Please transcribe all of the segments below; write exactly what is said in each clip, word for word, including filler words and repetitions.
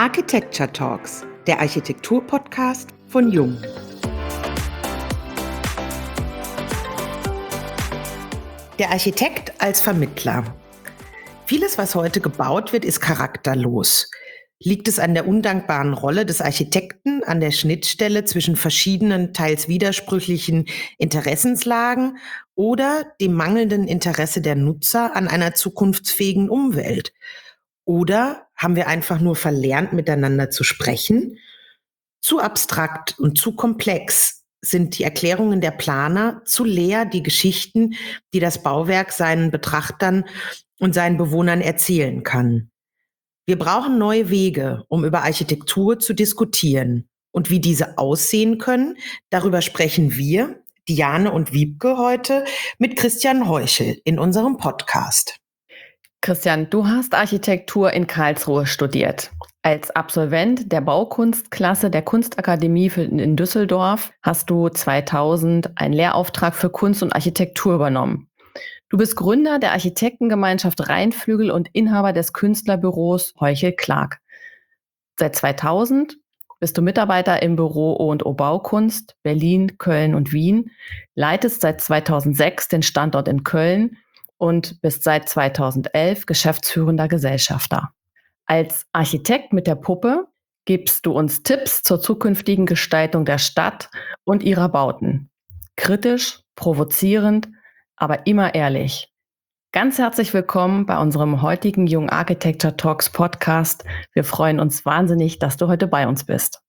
Architecture Talks, der Architektur-Podcast von Jung. Der Architekt als Vermittler. Vieles, was heute gebaut wird, ist charakterlos. Liegt es an der undankbaren Rolle des Architekten, an der Schnittstelle zwischen verschiedenen, teils widersprüchlichen Interessenslagen oder dem mangelnden Interesse der Nutzer an einer zukunftsfähigen Umwelt? Oder haben wir einfach nur verlernt, miteinander zu sprechen? Zu abstrakt und zu komplex sind die Erklärungen der Planer, zu leer die Geschichten, die das Bauwerk seinen Betrachtern und seinen Bewohnern erzählen kann. Wir brauchen neue Wege, um über Architektur zu diskutieren. Und wie diese aussehen können, darüber sprechen wir, Diane und Wiebke, heute mit Christian Heuchel in unserem Podcast. Christian, du hast Architektur in Karlsruhe studiert. Als Absolvent der Baukunstklasse der Kunstakademie in Düsseldorf hast du zweitausend einen Lehrauftrag für Kunst und Architektur übernommen. Du bist Gründer der Architektengemeinschaft Rheinflügel und Inhaber des Künstlerbüros Heuchel Clark. Seit zweitausend bist du Mitarbeiter im Büro O und O Baukunst Berlin, Köln und Wien, leitest seit zweitausendsechs den Standort in Köln und bist seit zweitausendelf geschäftsführender Gesellschafter. Als Architekt mit der Puppe gibst du uns Tipps zur zukünftigen Gestaltung der Stadt und ihrer Bauten. Kritisch, provozierend, aber immer ehrlich. Ganz herzlich willkommen bei unserem heutigen Jung Architecture Talks Podcast. Wir freuen uns wahnsinnig, dass du heute bei uns bist.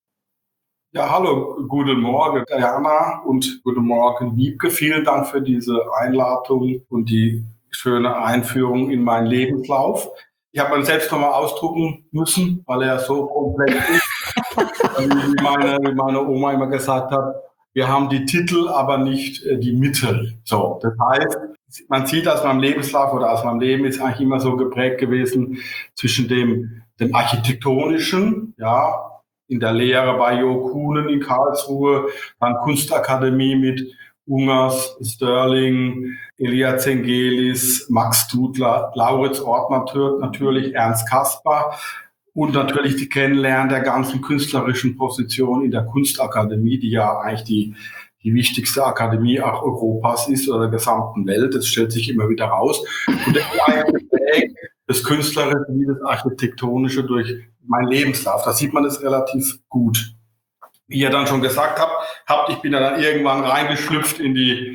Ja, hallo, guten Morgen, Diana, und guten Morgen, Wiebke. Vielen Dank für diese Einladung und die schöne Einführung in meinen Lebenslauf. Ich habe ihn selbst nochmal ausdrucken müssen, weil er so komplex ist. wie, meine, wie meine Oma immer gesagt hat, wir haben die Titel, aber nicht äh, die Mittel. So, das heißt, man sieht aus meinem Lebenslauf oder aus meinem Leben ist eigentlich immer so geprägt gewesen zwischen dem, dem Architektonischen, ja, in der Lehre bei Jo Kuhnen in Karlsruhe, dann Kunstakademie mit Ungers, Sterling, Elia Zengelis, Max Dudler, Lauritz Ortner natürlich, Ernst Kasper und natürlich die Kennenlernen der ganzen künstlerischen Position in der Kunstakademie, die ja eigentlich die, die wichtigste Akademie auch Europas ist oder der gesamten Welt. Das stellt sich immer wieder raus. Und das ist das Künstlerische wie das Architektonische durch meinen Lebenslauf. Da sieht man das relativ gut. Wie ihr dann schon gesagt habt, habt, ich bin ja dann irgendwann reingeschlüpft in die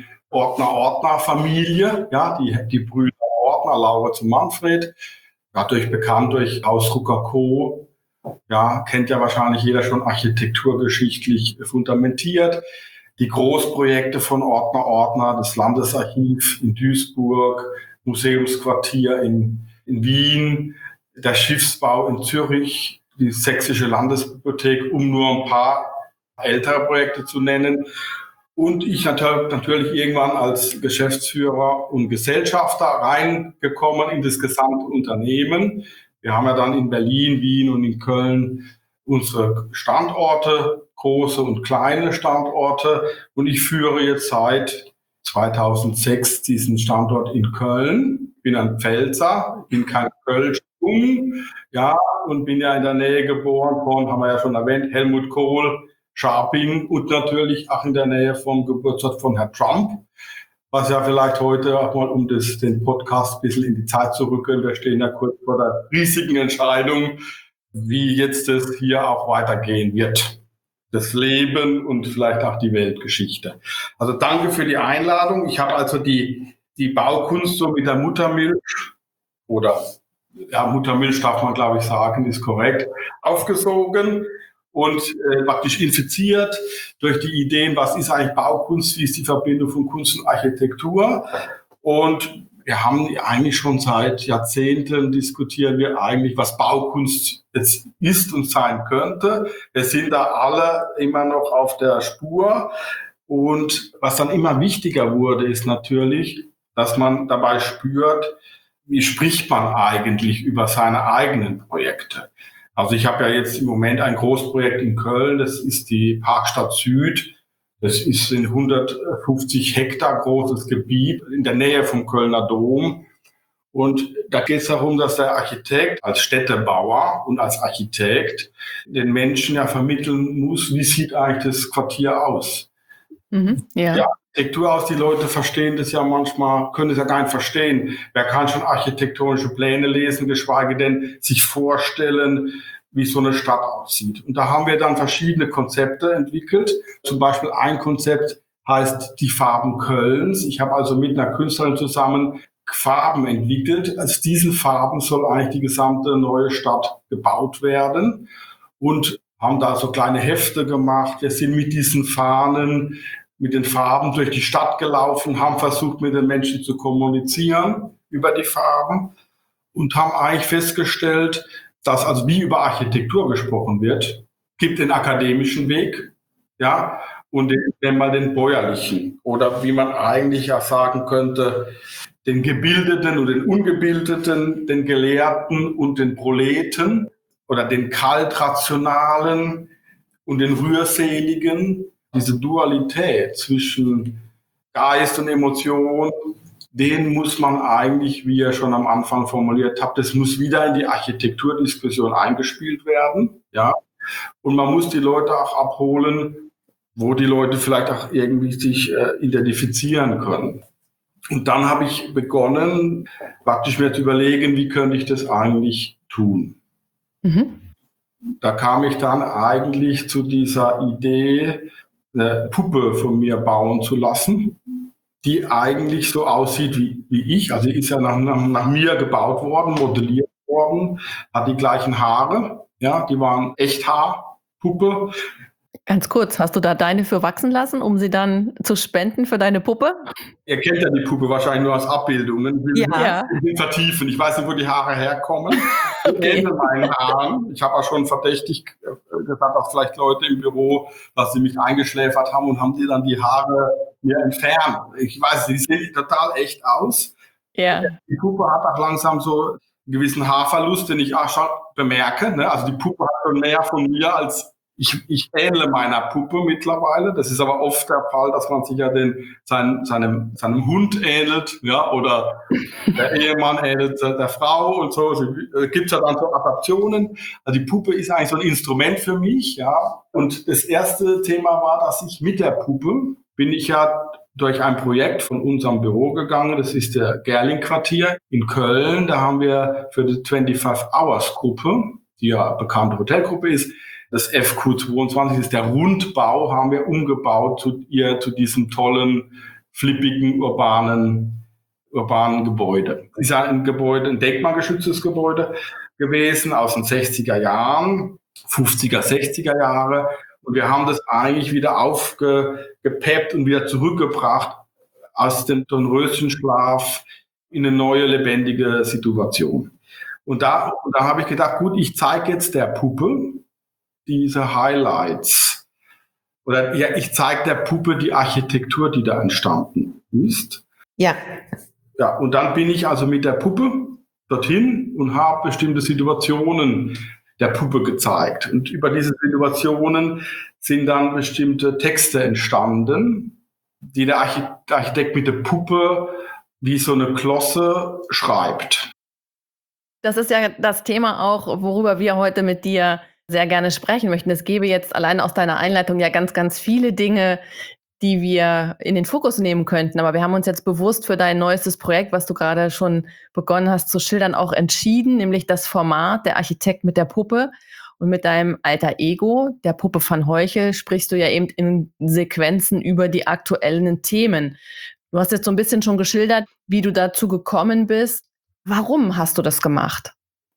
Ortner-Ortner-Familie, ja, die, die Brüder Ortner, Lauritz und Manfred, dadurch bekannt durch Haus Rucker Co., ja, kennt ja wahrscheinlich jeder schon architekturgeschichtlich fundamentiert. Die Großprojekte von Ortner-Ortner, das Landesarchiv in Duisburg, Museumsquartier in, in Wien, der Schiffsbau in Zürich, die Sächsische Landesbibliothek, um nur ein paar ältere Projekte zu nennen. Und ich natürlich irgendwann als Geschäftsführer und Gesellschafter reingekommen in das gesamte Unternehmen. Wir haben ja dann in Berlin, Wien und in Köln unsere Standorte, große und kleine Standorte. Und ich führe jetzt seit zweitausendsechs diesen Standort in Köln. Ich bin ein Pfälzer, bin kein Kölsch. Ja, und bin ja in der Nähe geboren von, haben wir ja schon erwähnt, Helmut Kohl, Scharping und natürlich auch in der Nähe vom Geburtsort von Herrn Trump, was ja vielleicht heute auch mal, um das, den Podcast ein bisschen in die Zeit zu rücken, wir stehen ja kurz vor der riesigen Entscheidung, wie jetzt das hier auch weitergehen wird. Das Leben und vielleicht auch die Weltgeschichte. Also danke für die Einladung. Ich habe also die, die Baukunst so mit der Muttermilch oder ja, Muttermilch darf man, glaube ich, sagen, ist korrekt, aufgesogen und äh, praktisch infiziert durch die Ideen, was ist eigentlich Baukunst, wie ist die Verbindung von Kunst und Architektur. Und wir haben eigentlich schon seit Jahrzehnten diskutieren wir eigentlich, was Baukunst jetzt ist und sein könnte. Wir sind da alle immer noch auf der Spur. Und was dann immer wichtiger wurde, ist natürlich, dass man dabei spürt, wie spricht man eigentlich über seine eigenen Projekte? Also ich habe ja jetzt im Moment ein Großprojekt in Köln, das ist die Parkstadt Süd. Das ist ein hundertfünfzig Hektar großes Gebiet in der Nähe vom Kölner Dom. Und da geht es darum, dass der Architekt als Städtebauer und als Architekt den Menschen ja vermitteln muss, wie sieht eigentlich das Quartier aus. Mhm, ja. Ja, Architektur aus, die Leute verstehen das ja manchmal, können es ja gar nicht verstehen. Wer kann schon architektonische Pläne lesen, geschweige denn sich vorstellen, wie so eine Stadt aussieht. Und da haben wir dann verschiedene Konzepte entwickelt. Zum Beispiel ein Konzept heißt die Farben Kölns. Ich habe also mit einer Künstlerin zusammen Farben entwickelt. Aus diesen Farben soll eigentlich die gesamte neue Stadt gebaut werden und haben da so kleine Hefte gemacht. Wir sind mit diesen Fahnen, mit den Farben durch die Stadt gelaufen, haben versucht, mit den Menschen zu kommunizieren über die Farben und haben eigentlich festgestellt, dass also wie über Architektur gesprochen wird, gibt den akademischen Weg, ja, und den, nennen wir den bäuerlichen oder wie man eigentlich ja sagen könnte, den Gebildeten und den Ungebildeten, den Gelehrten und den Proleten oder den Kaltrationalen und den Rührseligen. Diese Dualität zwischen Geist und Emotion, den muss man eigentlich, wie ihr schon am Anfang formuliert habt, das muss wieder in die Architekturdiskussion eingespielt werden. Ja? Und man muss die Leute auch abholen, wo die Leute vielleicht auch irgendwie sich äh, identifizieren können. Und dann habe ich begonnen, praktisch mir zu überlegen, wie könnte ich das eigentlich tun. Mhm. Da kam ich dann eigentlich zu dieser Idee, eine Puppe von mir bauen zu lassen, die eigentlich so aussieht wie, wie ich. Also die ist ja nach, nach, nach mir gebaut worden, modelliert worden, hat die gleichen Haare, ja, die waren Echthaarpuppe. Ganz kurz, hast du da deine für wachsen lassen, um sie dann zu spenden für deine Puppe? Ihr kennt ja die Puppe wahrscheinlich nur aus Abbildungen. Ich will ja. nicht vertiefen. Ich weiß nicht, wo die Haare herkommen. Ich kenne meinen Haaren. Ich habe auch schon verdächtig gesagt, dass vielleicht Leute im Büro, dass sie mich eingeschläfert haben und haben die dann die Haare mir entfernt. Ich weiß, die sehen total echt aus. Ja. Die Puppe hat auch langsam so einen gewissen Haarverlust, den ich auch schon bemerke. Ne? Also die Puppe hat schon mehr von mir als Ich, ich ähnle meiner Puppe mittlerweile. Das ist aber oft der Fall, dass man sich ja den, sein, seinem, seinem Hund ähnelt, ja, oder der Ehemann ähnelt der Frau und so. Es gibt ja dann so Adaptionen. Also die Puppe ist eigentlich so ein Instrument für mich, ja. Und das erste Thema war, dass ich mit der Puppe bin ich ja durch ein Projekt von unserem Büro gegangen. Das ist der Gerling-Quartier in Köln. Da haben wir für die twenty-five-Hours-Gruppe, die ja eine bekannte Hotelgruppe ist, das F Q zweiundzwanzig ist der Rundbau, haben wir umgebaut zu ihr, zu diesem tollen, flippigen, urbanen, urbanen Gebäude. Es ist ja ein Gebäude, ein denkmalgeschütztes Gebäude gewesen aus den sechziger Jahren, fünfziger, sechziger Jahre. Und wir haben das eigentlich wieder aufgepeppt und wieder zurückgebracht aus dem Dornröschenschlaf in eine neue, lebendige Situation. Und da, und da habe ich gedacht, gut, ich zeige jetzt der Puppe diese Highlights. Oder ja, ich zeige der Puppe die Architektur, die da entstanden ist. Ja. Ja, und dann bin ich also mit der Puppe dorthin und habe bestimmte Situationen der Puppe gezeigt. Und über diese Situationen sind dann bestimmte Texte entstanden, die der Architekt mit der Puppe wie so eine Klosse schreibt. Das ist ja das Thema auch, worüber wir heute mit dir sehr gerne sprechen möchten. Es gäbe jetzt allein aus deiner Einleitung ja ganz, ganz viele Dinge, die wir in den Fokus nehmen könnten. Aber wir haben uns jetzt bewusst für dein neuestes Projekt, was du gerade schon begonnen hast zu schildern, auch entschieden, nämlich das Format Der Architekt mit der Puppe. Und mit deinem Alter Ego, der Puppe van Heuchel, sprichst du ja eben in Sequenzen über die aktuellen Themen. Du hast jetzt so ein bisschen schon geschildert, wie du dazu gekommen bist. Warum hast du das gemacht?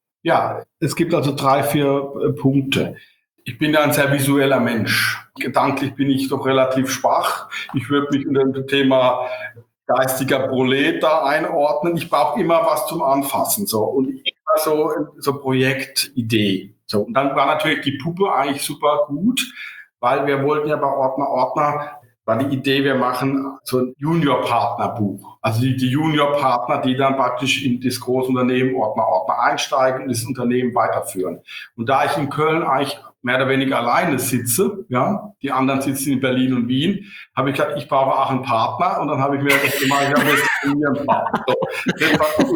Ja, es gibt also drei, vier äh, Punkte. Ich bin ja ein sehr visueller Mensch. Gedanklich bin ich doch relativ schwach. Ich würde mich unter dem Thema geistiger Prolet da einordnen. Ich brauche immer was zum Anfassen. So. Und ich war so, so Projektidee. So. Und dann war natürlich die Puppe eigentlich super gut, weil wir wollten ja bei Ordner Ordner war die Idee, wir machen so ein Junior-Partner-Buch. Also die, die Junior-Partner, die dann praktisch in das große Unternehmen Ordner Ordner einsteigen und das Unternehmen weiterführen. Und da ich in Köln eigentlich mehr oder weniger alleine sitze, ja, die anderen sitzen in Berlin und Wien, habe ich gesagt, ich brauche auch einen Partner. Und dann habe ich mir das gemacht, ich habe jetzt einen Partner. So,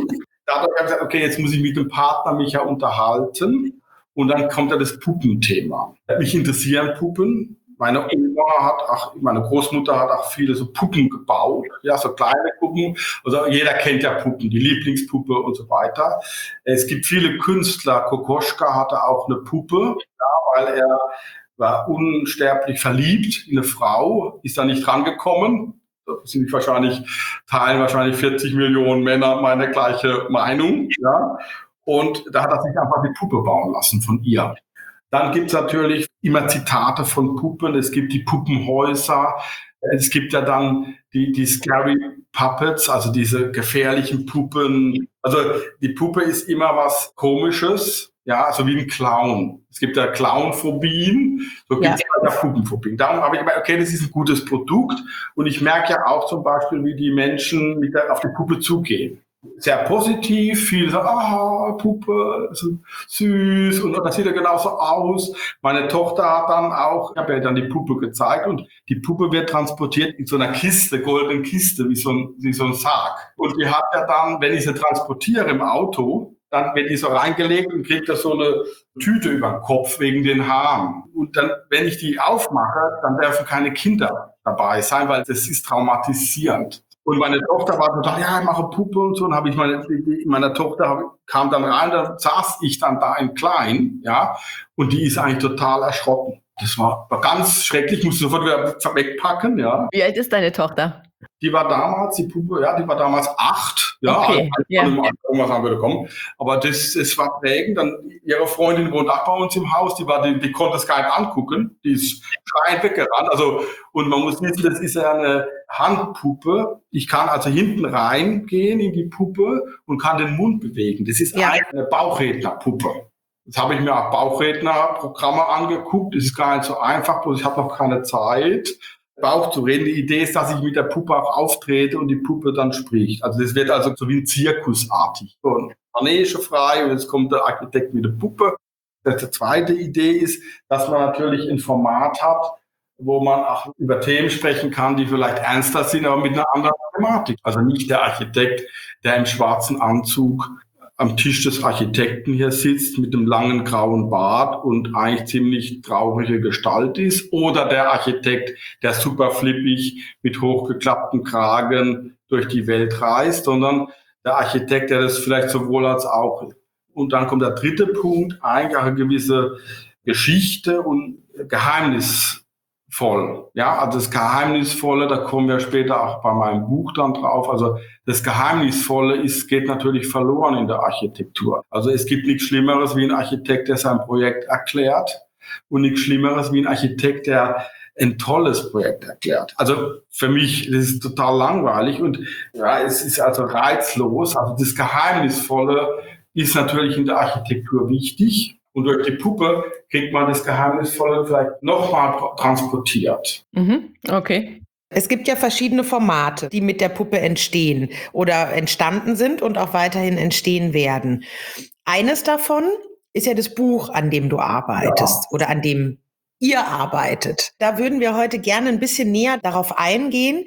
da habe ich gesagt, okay, jetzt muss ich mit dem Partner mich ja unterhalten. Und dann kommt ja das Puppenthema. Mich interessieren Puppen. Meine Oma hat, ach, meine Großmutter hat auch viele so Puppen gebaut. Ja, so kleine Puppen. Also jeder kennt ja Puppen, die Lieblingspuppe und so weiter. Es gibt viele Künstler. Kokoschka hatte auch eine Puppe, ja, weil er war unsterblich verliebt in eine Frau, ist da nicht rangekommen. Da sind wahrscheinlich, teilen wahrscheinlich vierzig Millionen Männer meine gleiche Meinung, ja. Und da hat er sich einfach die Puppe bauen lassen von ihr. Dann gibt es natürlich immer Zitate von Puppen. Es gibt die Puppenhäuser. Es gibt ja dann die, die Scary Puppets, also diese gefährlichen Puppen. Also die Puppe ist immer was Komisches, ja, so wie ein Clown. Es gibt ja Clownphobien, so gibt es ja Puppenphobien. Darum habe ich gedacht, okay, das ist ein gutes Produkt. Und ich merke ja auch zum Beispiel, wie die Menschen mit der, auf die Puppe zugehen. Sehr positiv, viele sagen, ah, Puppe, so süß und das sieht ja genauso aus. Meine Tochter hat dann auch, ich habe ja dann die Puppe gezeigt und die Puppe wird transportiert in so einer Kiste, goldenen Kiste, wie so ein, wie so ein Sarg. Und die hat ja dann, wenn ich sie transportiere im Auto, dann wird die so reingelegt und kriegt da so eine Tüte über den Kopf wegen den Haaren. Und dann, wenn ich die aufmache, dann dürfen keine Kinder dabei sein, weil das ist traumatisierend. Und meine Tochter war total, ja, ich mache Puppe und so. Und habe ich meine, die, meine Tochter hab, kam dann rein, da saß ich dann da im Klein, ja, und die ist eigentlich total erschrocken. Das war, war ganz schrecklich, musste sofort wieder wegpacken, ja. Wie alt ist deine Tochter? Die war damals, die Puppe, ja, die war damals acht, ja, okay. also ja. irgendwas haben würde kommen. Aber das, das war prägend. Dann ihre Freundin wohnt auch bei uns im Haus, die war, die, die konnte es gar nicht angucken, die ist schreiend weggerannt. Also, und man muss wissen, das ist ja eine Handpuppe. Ich kann also hinten reingehen in die Puppe und kann den Mund bewegen. Das ist ja eine Bauchrednerpuppe. Jetzt habe ich mir auch Bauchrednerprogramme angeguckt. Das ist gar nicht so einfach, bloß ich habe noch keine Zeit, Bauch zu reden. Die Idee ist, dass ich mit der Puppe auch auftrete und die Puppe dann spricht. Also das wird also so wie ein Zirkusartig. So ein Manege frei und jetzt kommt der Architekt mit der Puppe. Die zweite Idee ist, dass man natürlich ein Format hat, wo man auch über Themen sprechen kann, die vielleicht ernster sind, aber mit einer anderen Thematik. Also nicht der Architekt, der im schwarzen Anzug am Tisch des Architekten hier sitzt mit einem langen grauen Bart und eigentlich ziemlich traurige Gestalt ist, oder der Architekt, der super flippig mit hochgeklapptem Kragen durch die Welt reist, sondern der Architekt, der das vielleicht sowohl als auch. Und dann kommt der dritte Punkt, eigentlich auch eine gewisse Geschichte und Geheimnis. Voll. Ja, also das Geheimnisvolle, da kommen wir später auch bei meinem Buch dann drauf. Also das Geheimnisvolle ist, geht natürlich verloren in der Architektur. Also es gibt nichts Schlimmeres wie ein Architekt, der sein Projekt erklärt, und nichts Schlimmeres wie ein Architekt, der ein tolles Projekt erklärt. Also für mich, das ist total langweilig und ja, es ist also reizlos. Also das Geheimnisvolle ist natürlich in der Architektur wichtig. Und durch die Puppe kriegt man das Geheimnisvolle vielleicht nochmal transportiert. Mhm, okay. Es gibt ja verschiedene Formate, die mit der Puppe entstehen oder entstanden sind und auch weiterhin entstehen werden. Eines davon ist ja das Buch, an dem du arbeitest ja. oder an dem ihr arbeitet. Da würden wir heute gerne ein bisschen näher darauf eingehen.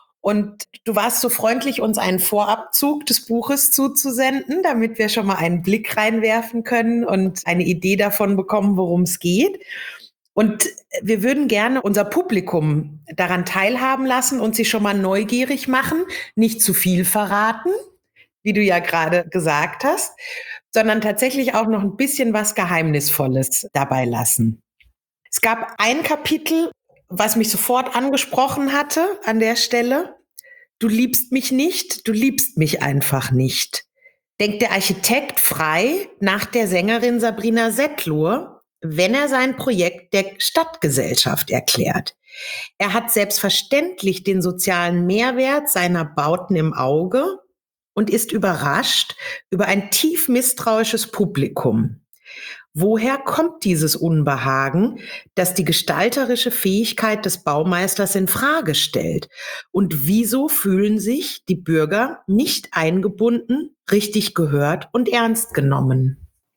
Und du warst so freundlich, uns einen Vorabzug des Buches zuzusenden, damit wir schon mal einen Blick reinwerfen können und eine Idee davon bekommen, worum es geht. Und wir würden gerne unser Publikum daran teilhaben lassen und sie schon mal neugierig machen, nicht zu viel verraten, wie du ja gerade gesagt hast, sondern tatsächlich auch noch ein bisschen was Geheimnisvolles dabei lassen. Es gab ein Kapitel, was mich sofort angesprochen hatte an der Stelle. Du liebst mich nicht, du liebst mich einfach nicht. Denkt der Architekt frei nach der Sängerin Sabrina Setlur, wenn er sein Projekt der Stadtgesellschaft erklärt. Er hat selbstverständlich den sozialen Mehrwert seiner Bauten im Auge und ist überrascht über ein tief misstrauisches Publikum. Woher kommt dieses Unbehagen, das die gestalterische Fähigkeit des Baumeisters in Frage stellt? Und wieso fühlen sich die Bürger nicht eingebunden, richtig gehört und ernst genommen?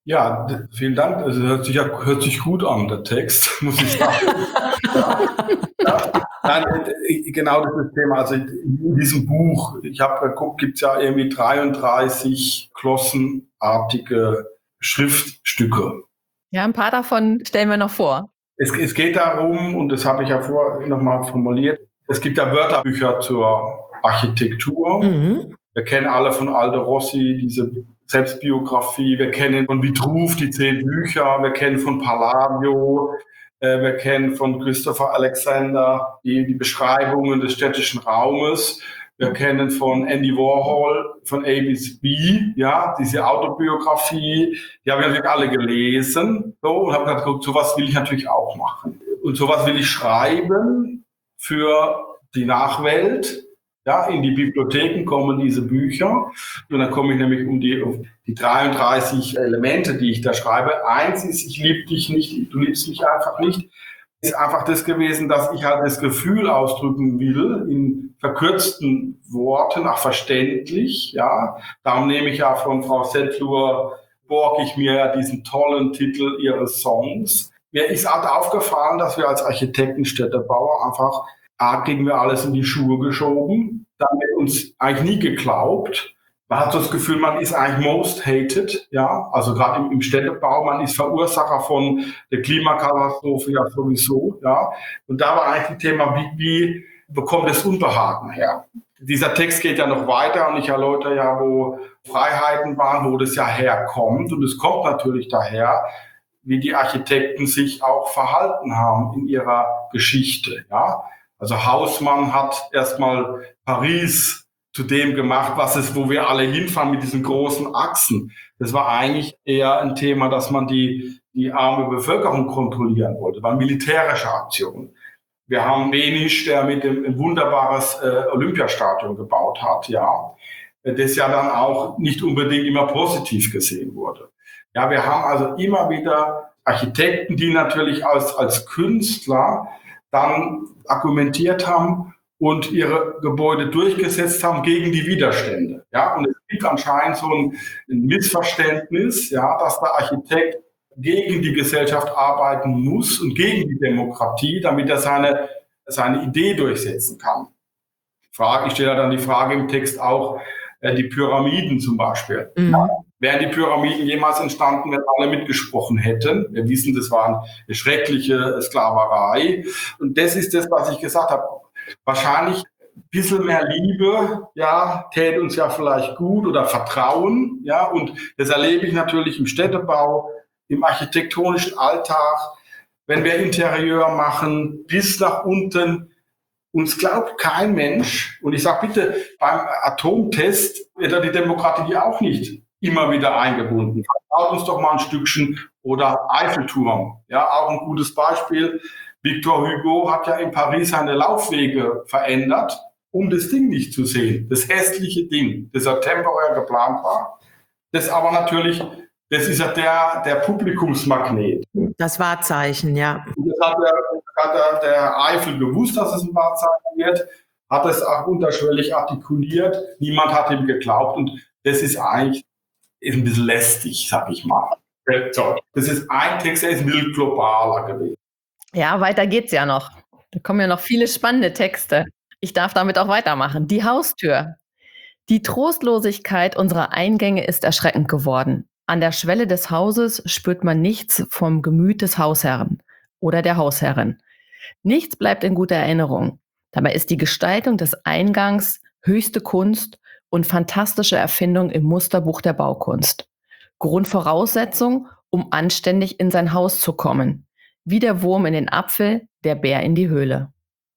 Ja, d- vielen Dank. Also hört sich, ja, hört sich gut an, der Text, muss ich sagen. ja, ja. Nein, äh, genau das ist das Thema. Also in diesem Buch, ich habe geguckt, gibt es ja irgendwie dreiunddreißig glossenartige Schriftstücke. Ja, ein paar davon stellen wir noch vor. Es, es geht darum, und das habe ich ja vorher nochmal formuliert, es gibt ja Wörterbücher zur Architektur. Mhm. Wir kennen alle von Aldo Rossi diese Selbstbiografie, wir kennen von Vitruv die zehn Bücher, wir kennen von Palladio, äh, wir kennen von Christopher Alexander die, die Beschreibungen des städtischen Raumes. Wir kennen von Andy Warhol, von A bis B, ja, diese Autobiografie, die habe ich natürlich alle gelesen, so, und habe gedacht, guck, sowas will ich natürlich auch machen. Und sowas will ich schreiben für die Nachwelt. Ja, in die Bibliotheken kommen diese Bücher. Und dann komme ich nämlich um die, um die dreiunddreißig Elemente, die ich da schreibe. Eins ist, ich liebe dich nicht, du liebst mich einfach nicht. Ist einfach das gewesen, dass ich halt das Gefühl ausdrücken will, in verkürzten Worten, auch verständlich, ja. Darum nehme ich ja von Frau Settler, borg ich mir ja diesen tollen Titel ihres Songs. Mir ist halt aufgefallen, dass wir als Architekten, Städtebauer einfach, A, kriegen wir alles in die Schuhe geschoben, dann wird uns eigentlich nie geglaubt. Man hat so das Gefühl, man ist eigentlich most hated, ja, also gerade im, im Städtebau, man ist Verursacher von der Klimakatastrophe ja sowieso, ja. Und da war eigentlich ein Thema, wie, wie bekommt das Unbehagen her? Dieser Text geht ja noch weiter und ich erläutere ja, wo Freiheiten waren, wo das ja herkommt. Und es kommt natürlich daher, wie die Architekten sich auch verhalten haben in ihrer Geschichte, ja. Also Haussmann hat erstmal Paris zu dem gemacht, was es, wo wir alle hinfahren mit diesen großen Achsen. Das war eigentlich eher ein Thema, dass man die, die arme Bevölkerung kontrollieren wollte. War eine militärische Aktion. Wir haben Benisch, der mit dem ein wunderbares äh, Olympiastadion gebaut hat, ja, das ja dann auch nicht unbedingt immer positiv gesehen wurde. Ja, wir haben also immer wieder Architekten, die natürlich als, als Künstler dann argumentiert haben und ihre Gebäude durchgesetzt haben gegen die Widerstände. Ja, und es gibt anscheinend so ein, ein Missverständnis, ja, dass der Architekt gegen die Gesellschaft arbeiten muss und gegen die Demokratie, damit er seine, seine Idee durchsetzen kann. Frage, ich stelle dann die Frage im Text auch, äh, die Pyramiden zum Beispiel. Mhm. Ja, wären die Pyramiden jemals entstanden, wenn alle mitgesprochen hätten? Wir wissen, das war eine schreckliche Sklaverei. Und das ist das, was ich gesagt habe. Wahrscheinlich ein bisschen mehr Liebe, ja, täte uns ja vielleicht gut, oder Vertrauen, ja, und das erlebe ich natürlich im Städtebau, im architektonischen Alltag, wenn wir Interieur machen, bis nach unten. Uns glaubt kein Mensch. Und ich sage bitte, beim Atomtest wird ja die Demokratie auch nicht immer wieder eingebunden. Vertraut uns doch mal ein Stückchen. Oder Eiffelturm, ja, auch ein gutes Beispiel. Victor Hugo hat ja in Paris seine Laufwege verändert, um das Ding nicht zu sehen. Das hässliche Ding, das ja temporär geplant war. Das aber natürlich, das ist ja der, der Publikumsmagnet. Das Wahrzeichen, ja. Und das hat der, hat der, der Eiffel gewusst, dass es ein Wahrzeichen wird, hat es auch unterschwellig artikuliert. Niemand hat ihm geglaubt. Und das ist eigentlich ist ein bisschen lästig, sag ich mal. So, das ist ein Text, der ist ein bisschen globaler gewesen. Ja, weiter geht's ja noch. Da kommen ja noch viele spannende Texte. Ich darf damit auch weitermachen. Die Haustür. Die Trostlosigkeit unserer Eingänge ist erschreckend geworden. An der Schwelle des Hauses spürt man nichts vom Gemüt des Hausherrn oder der Hausherrin. Nichts bleibt in guter Erinnerung. Dabei ist die Gestaltung des Eingangs höchste Kunst und fantastische Erfindung im Musterbuch der Baukunst. Grundvoraussetzung, um anständig in sein Haus zu kommen. Wie der Wurm in den Apfel, der Bär in die Höhle.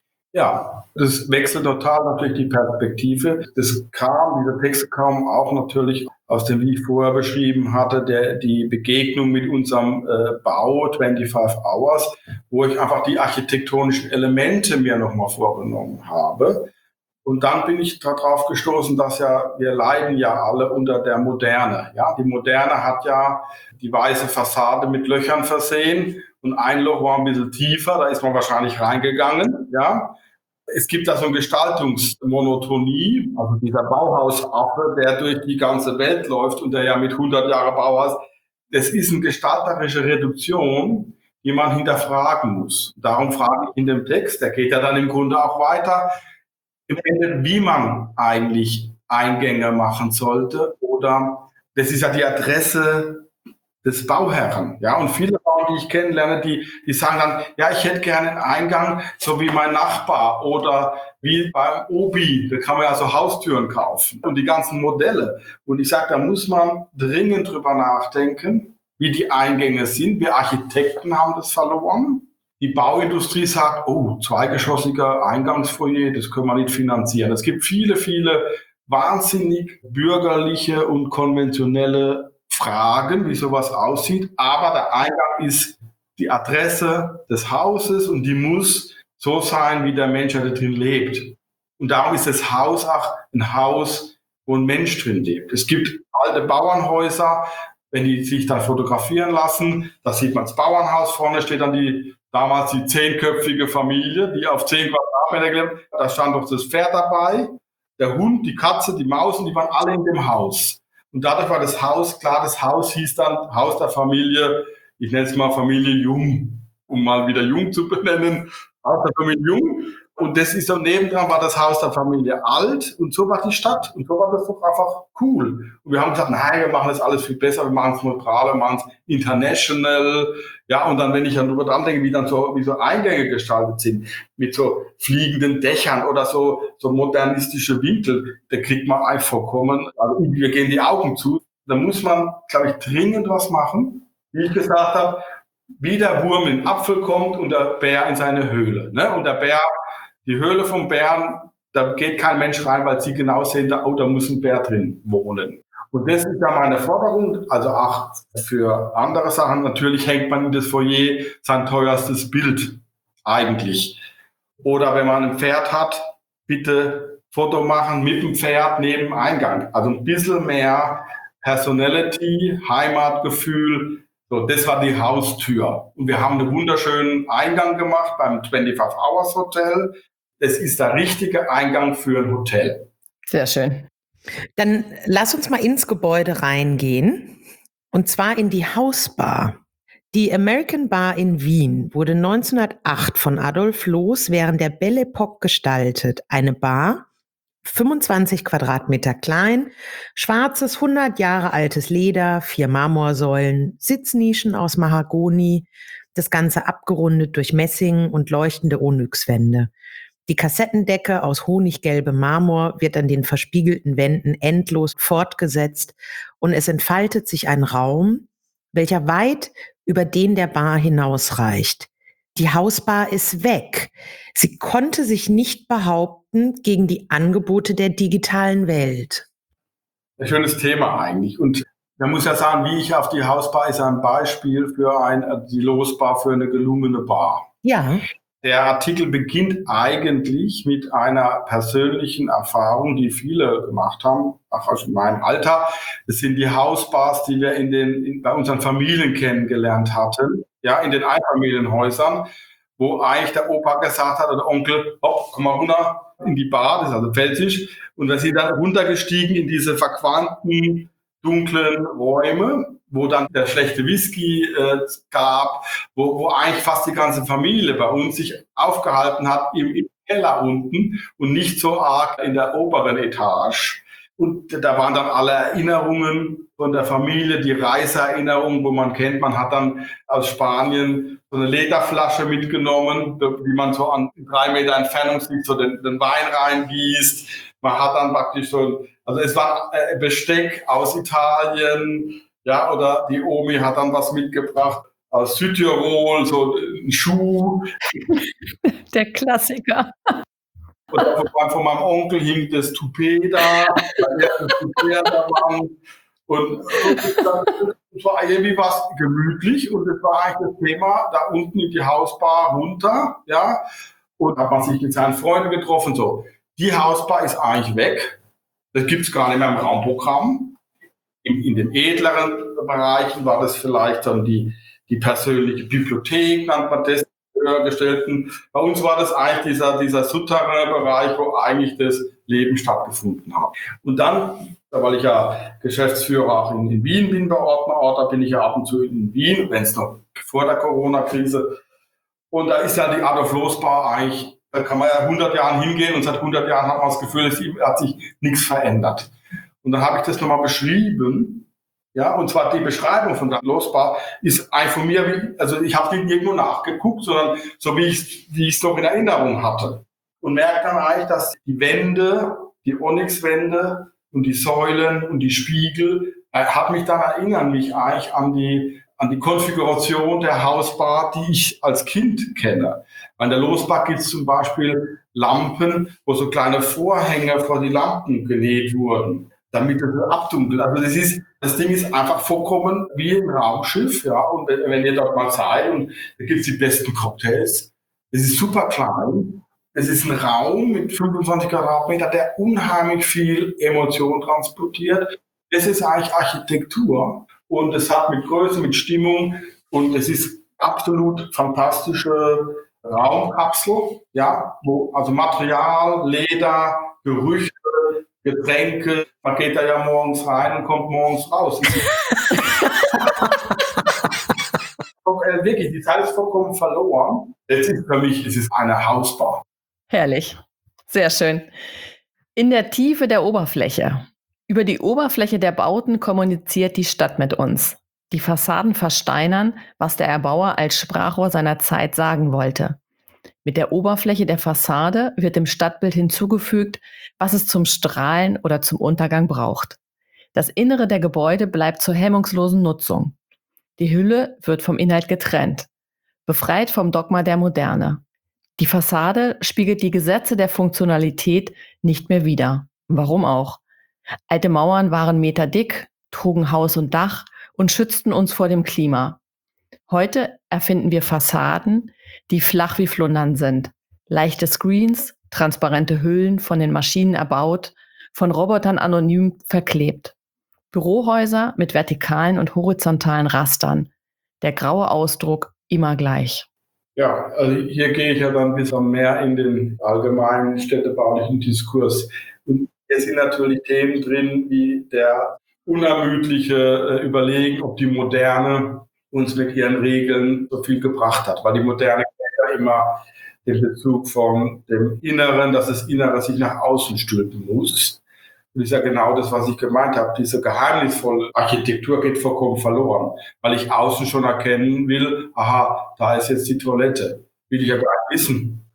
Ja, das wechselt total natürlich die Perspektive. Das kam, diese Texte kamen auch natürlich aus dem, wie ich vorher beschrieben hatte, der, die Begegnung mit unserem äh, Bau fünfundzwanzig Hours, wo ich einfach die architektonischen Elemente mir nochmal vorgenommen habe. Und dann bin ich darauf gestoßen, dass ja, wir leiden ja alle unter der Moderne. Ja, die Moderne hat ja die weiße Fassade mit Löchern versehen und ein Loch war ein bisschen tiefer, da ist man wahrscheinlich reingegangen, ja. Es gibt da so eine Gestaltungsmonotonie, also dieser Bauhausaffe, der durch die ganze Welt läuft und der ja mit hundert Jahre Bauhaus, das ist eine gestalterische Reduktion, die man hinterfragen muss. Darum frage ich in dem Text, der geht ja dann im Grunde auch weiter, im Ende, wie man eigentlich Eingänge machen sollte, oder das ist ja die Adresse des Bauherren. Ja, und viele Bauern, die ich kennenlerne, die, die sagen dann, ja, ich hätte gerne einen Eingang, so wie mein Nachbar oder wie beim Obi, da kann man ja so Haustüren kaufen und die ganzen Modelle. Und ich sage, da muss man dringend drüber nachdenken, wie die Eingänge sind. Wir Architekten haben das verloren. Die Bauindustrie sagt, oh, zweigeschossiger Eingangsfoyer, das können wir nicht finanzieren. Es gibt viele, viele wahnsinnig bürgerliche und konventionelle Fragen, wie sowas aussieht. Aber der Eingang ist die Adresse des Hauses und die muss so sein, wie der Mensch, der drin lebt. Und darum ist das Haus auch ein Haus, wo ein Mensch drin lebt. Es gibt alte Bauernhäuser, wenn die sich dann fotografieren lassen, da sieht man das Bauernhaus, vorne steht dann die damals die zehnköpfige Familie, die auf zehn Quadratmeter gelebt hat. Da stand doch das Pferd dabei, der Hund, die Katze, die Maus, und die waren alle in dem Haus. Und dadurch war das Haus, klar, das Haus hieß dann Haus der Familie, ich nenne es mal Familie Jung, um mal wieder Jung zu benennen, Haus der Familie Jung. Und das ist so, nebendran war das Haus der Familie Alt, und so war die Stadt. Und so war das doch einfach cool. Und wir haben gesagt, nein, wir machen das alles viel besser, wir machen es neutral, wir machen es international. Ja, und dann, wenn ich dann darüber dran denke, wie dann so, wie so Eingänge gestaltet sind, mit so fliegenden Dächern oder so, so modernistische Winkel, da kriegt man einfach vollkommen, also wir gehen die Augen zu. Da muss man, glaube ich, dringend was machen. Wie ich gesagt habe, wie der Wurm in den Apfel kommt und der Bär in seine Höhle. Ne? Und der Bär, die Höhle vom Bären, da geht kein Mensch rein, weil sie genau sehen, da, oh, da muss ein Bär drin wohnen. Und das ist ja meine Forderung, also auch für andere Sachen. Natürlich hängt man in das Foyer sein teuerstes Bild eigentlich. Oder wenn man ein Pferd hat, bitte Foto machen mit dem Pferd neben dem Eingang. Also ein bisschen mehr Personality, Heimatgefühl. So, das war die Haustür. Und wir haben einen wunderschönen Eingang gemacht beim fünfundzwanzig Hours Hotel. Es ist der richtige Eingang für ein Hotel. Sehr schön. Dann lass uns mal ins Gebäude reingehen, und zwar in die Hausbar. Die American Bar in Wien wurde neunzehnhundertacht von Adolf Loos während der Belle Époque gestaltet. Eine Bar, fünfundzwanzig Quadratmeter klein, schwarzes, hundert Jahre altes Leder, vier Marmorsäulen, Sitznischen aus Mahagoni, das Ganze abgerundet durch Messing und leuchtende Onyxwände. Die Kassettendecke aus honiggelbem Marmor wird an den verspiegelten Wänden endlos fortgesetzt, und es entfaltet sich ein Raum, welcher weit über den der Bar hinausreicht. Die Hausbar ist weg. Sie konnte sich nicht behaupten gegen die Angebote der digitalen Welt. Ein schönes Thema eigentlich. Und man muss ja sagen, wie ich auf die Hausbar ist ein Beispiel für ein, die Loos-Bar für eine gelungene Bar. Ja. Der Artikel beginnt eigentlich mit einer persönlichen Erfahrung, die viele gemacht haben, auch aus meinem Alter. Das sind die Hausbars, die wir in den, in, bei unseren Familien kennengelernt hatten, ja, in den Einfamilienhäusern, wo eigentlich der Opa gesagt hat, oder Onkel, hopp, komm mal runter in die Bar, das ist also Pfälzisch, und wir sind dann runtergestiegen in diese verqualmten, dunklen Räume, wo dann der schlechte Whisky äh, gab, wo, wo eigentlich fast die ganze Familie bei uns sich aufgehalten hat im, im Keller unten und nicht so arg in der oberen Etage. Und da waren dann alle Erinnerungen von der Familie, die Reiseerinnerungen, wo man kennt, man hat dann aus Spanien so eine Lederflasche mitgenommen, die man so an drei Meter Entfernung sieht, so den, den Wein reingießt. Man hat dann praktisch so, also es war Besteck aus Italien, ja, oder die Omi hat dann was mitgebracht aus Südtirol, so ein Schuh. Der Klassiker. Oder von, von meinem Onkel hing das Toupet da, das Toupet da war. Und es war irgendwie was gemütlich, und es war eigentlich das Thema, da unten in die Hausbar runter, ja, und hat man sich mit seinen Freunden getroffen, so. Die Hausbar ist eigentlich weg. Das gibt es gar nicht mehr im Raumprogramm. In, in den edleren Bereichen war das vielleicht dann die, die persönliche Bibliothek, nannt man das, höhergestellten. Bei uns war das eigentlich dieser, dieser Souterrain-Bereich, wo eigentlich das Leben stattgefunden hat. Und dann, weil ich ja Geschäftsführer auch in, in Wien bin bei Ortner Ort, da bin ich ja ab und zu in Wien, wenn es noch vor der Corona-Krise. Und da ist ja die Adolf-Loos-Bar eigentlich, da kann man ja hundert Jahren hingehen und seit hundert Jahren hat man das Gefühl, es hat sich nichts verändert. Und dann habe ich das nochmal beschrieben, ja, und zwar die Beschreibung von der Loos-Bar ist eigentlich von mir, wie, also ich habe nicht irgendwo nachgeguckt, sondern so wie ich wie ich es noch in Erinnerung hatte. Und merke dann eigentlich, dass die Wände, die Onyx-Wände und die Säulen und die Spiegel, äh, hat mich dann erinnern mich eigentlich an die an die Konfiguration der Hausbar, die ich als Kind kenne. An der Loos-Bar gibt es zum Beispiel Lampen, wo so kleine Vorhänge vor die Lampen genäht wurden, damit es abdunkelt. Also das ist, das Ding ist einfach vollkommen wie ein Raumschiff, ja. Und wenn, wenn ihr dort mal seid, und da gibt es die besten Cocktails. Es ist super klein. Es ist ein Raum mit fünfundzwanzig Quadratmeter, der unheimlich viel Emotion transportiert. Das ist eigentlich Architektur. Und es hat mit Größe, mit Stimmung, und es ist absolut fantastische Raumkapsel, ja, wo also Material, Leder, Gerüche, Getränke, man geht da ja morgens rein und kommt morgens raus. Wirklich, die Zeit ist vollkommen verloren. Jetzt ist für mich, es ist eine Hausbar. Herrlich, sehr schön. In der Tiefe der Oberfläche. Über die Oberfläche der Bauten kommuniziert die Stadt mit uns. Die Fassaden versteinern, was der Erbauer als Sprachrohr seiner Zeit sagen wollte. Mit der Oberfläche der Fassade wird dem Stadtbild hinzugefügt, was es zum Strahlen oder zum Untergang braucht. Das Innere der Gebäude bleibt zur hemmungslosen Nutzung. Die Hülle wird vom Inhalt getrennt, befreit vom Dogma der Moderne. Die Fassade spiegelt die Gesetze der Funktionalität nicht mehr wider. Warum auch? Alte Mauern waren meterdick, trugen Haus und Dach und schützten uns vor dem Klima. Heute erfinden wir Fassaden, die flach wie Flundern sind. Leichte Screens, transparente Hüllen von den Maschinen erbaut, von Robotern anonym verklebt. Bürohäuser mit vertikalen und horizontalen Rastern. Der graue Ausdruck immer gleich. Ja, also hier gehe ich ja dann ein bisschen mehr in den allgemeinen städtebaulichen Diskurs. Und hier sind natürlich Themen drin, wie der unermüdliche äh, Überlegen, ob die Moderne uns mit ihren Regeln so viel gebracht hat. Weil die Moderne kennt ja immer den Bezug von dem Inneren, dass das Innere sich nach außen stülpen muss. Und das ist ja genau das, was ich gemeint habe. Diese geheimnisvolle Architektur geht vollkommen verloren, weil ich außen schon erkennen will, aha, da ist jetzt die Toilette. Will ich ja gar nicht wissen.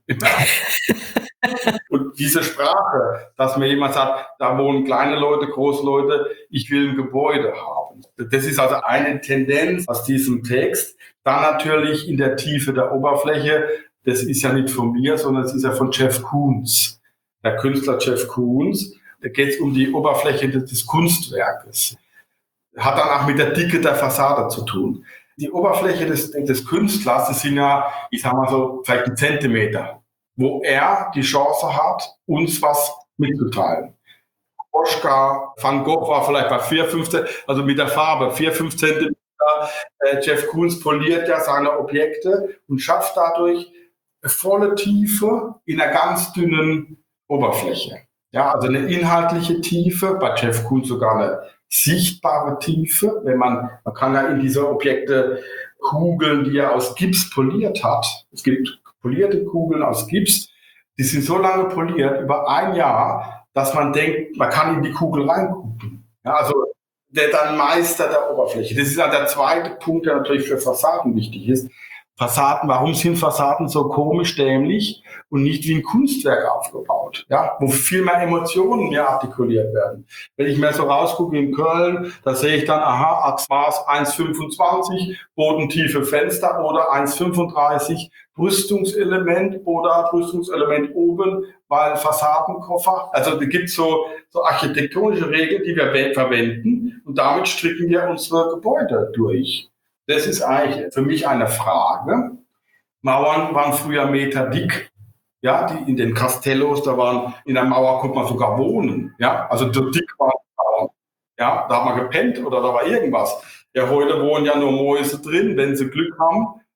Und diese Sprache, dass mir jemand sagt, da wohnen kleine Leute, große Leute, ich will ein Gebäude haben. Das ist also eine Tendenz aus diesem Text. Dann natürlich in der Tiefe der Oberfläche, das ist ja nicht von mir, sondern es ist ja von Jeff Koons. Der Künstler Jeff Koons. Da geht es um die Oberfläche des Kunstwerkes. Hat dann auch mit der Dicke der Fassade zu tun. Die Oberfläche des, des Künstlers, das sind ja, ich sag mal so, vielleicht ein Zentimeter, wo er die Chance hat, uns was mitzuteilen. Oskar van Gogh war vielleicht bei vier, fünf, also mit der Farbe, vier, fünf Zentimeter. Äh, Jeff Koons poliert ja seine Objekte und schafft dadurch eine volle Tiefe in einer ganz dünnen Oberfläche. Ja, also eine inhaltliche Tiefe, bei Jeff Koons sogar eine sichtbare Tiefe. Wenn man, man kann ja in diese Objekte Kugeln, die er aus Gips poliert hat. Es gibt polierte Kugeln aus Gips, die sind so lange poliert, über ein Jahr, dass man denkt, man kann in die Kugel reingucken. Ja, also der dann Meister der Oberfläche. Das ist dann der zweite Punkt, der natürlich für Fassaden wichtig ist. Fassaden, warum sind Fassaden so komisch dämlich und nicht wie ein Kunstwerk aufgebaut, ja, wo viel mehr Emotionen mehr artikuliert werden. Wenn ich mir so rausgucke in Köln, da sehe ich dann, aha, Maß eins Komma fünfundzwanzig, bodentiefe Fenster oder eins Komma fünfunddreißig, Brüstungselement oder Brüstungselement oben, weil Fassadenkoffer, also da gibt es so, so architektonische Regeln, die wir verwenden und damit stricken wir unsere Gebäude durch. Das ist eigentlich für mich eine Frage. Mauern waren früher Meter dick. Ja, die in den Castellos, da waren, in der Mauer konnte man sogar wohnen. Ja, also so dick waren die Mauern. Ja, da hat man gepennt oder da war irgendwas. Ja, heute wohnen ja nur Mäuse drin, wenn sie Glück haben.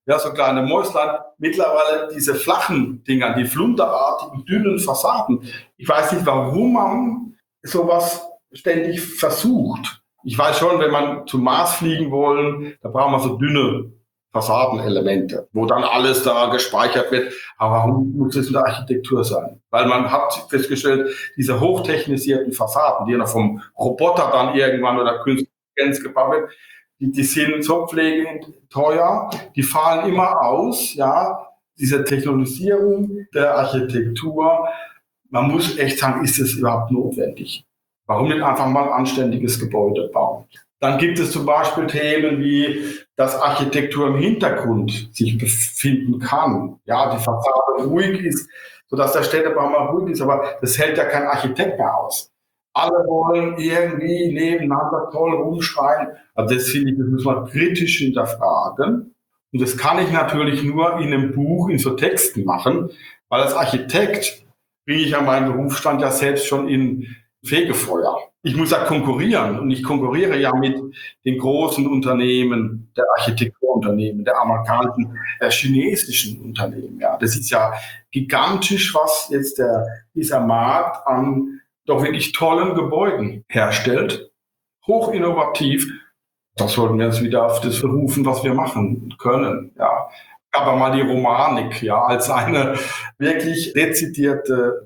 ja, so kleine Mäuslein. Mittlerweile diese flachen Dinger, die flunterartigen, dünnen Fassaden. Ich weiß nicht, warum man sowas ständig versucht. Ich weiß schon, wenn man zum Mars fliegen wollen, da braucht man so dünne Fassadenelemente, wo dann alles da gespeichert wird. Aber warum muss es in der Architektur sein? Weil man hat festgestellt, diese hochtechnisierten Fassaden, die ja noch vom Roboter dann irgendwann oder künstlich gebaut wird, die, die sind so pflegeteuer, die fallen immer aus, ja, diese Technologisierung der Architektur. Man muss echt sagen, ist es überhaupt notwendig? Warum nicht einfach mal ein anständiges Gebäude bauen? Dann gibt es zum Beispiel Themen wie, dass Architektur im Hintergrund sich befinden kann. Ja, die Fassade ruhig ist, sodass der Städtebau mal ruhig ist, aber das hält ja kein Architekt mehr aus. Alle wollen irgendwie nebeneinander toll rumschreien. Also das finde ich, das muss man kritisch hinterfragen. Und das kann ich natürlich nur in einem Buch, in so Texten machen, weil als Architekt bringe ich ja meinen Berufsstand ja selbst schon in Fegefeuer. Ich muss ja konkurrieren und ich konkurriere ja mit den großen Unternehmen, der Architekturunternehmen, der amerikanischen, der chinesischen Unternehmen. Ja, das ist ja gigantisch, was jetzt der, dieser Markt an doch wirklich tollen Gebäuden herstellt. Hochinnovativ. Das sollten wir jetzt wieder auf das berufen, was wir machen können. Ja, aber mal die Romanik, ja, als eine wirklich dezidierte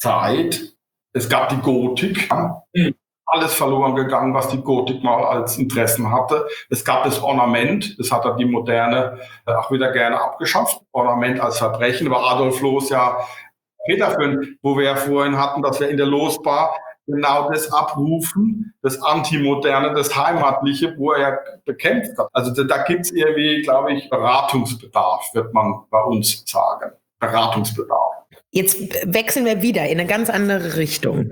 Zeit. Es gab die Gotik. Alles verloren gegangen, was die Gotik mal als Interessen hatte. Es gab das Ornament, das hat er die Moderne auch wieder gerne abgeschafft. Ornament als Verbrechen, war Adolf Loos ja federführend, wo wir ja vorhin hatten, dass wir in der Loos-Bar genau das abrufen, das Antimoderne, das Heimatliche, wo er ja bekämpft hat. Also da, da gibt es irgendwie, glaube ich, Beratungsbedarf, wird man bei uns sagen. Beratungsbedarf. Jetzt wechseln wir wieder in eine ganz andere Richtung.